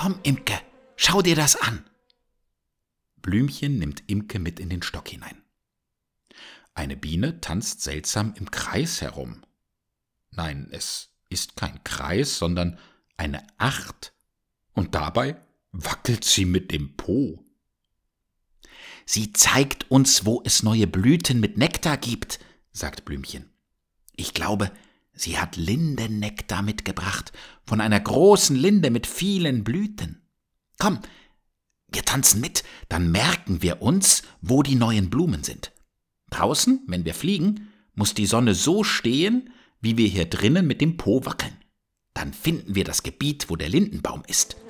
Komm, Imke, schau dir das an. Blümchen nimmt Imke mit in den Stock hinein. Eine Biene tanzt seltsam im Kreis herum. Nein, es ist kein Kreis, sondern eine Acht. Und dabei wackelt sie mit dem Po. Sie zeigt uns, wo es neue Blüten mit Nektar gibt, sagt Blümchen. Ich glaube, sie hat Lindennektar mitgebracht, von einer großen Linde mit vielen Blüten. Komm, wir tanzen mit, dann merken wir uns, wo die neuen Blumen sind. Draußen, wenn wir fliegen, muss die Sonne so stehen, wie wir hier drinnen mit dem Po wackeln. Dann finden wir das Gebiet, wo der Lindenbaum ist.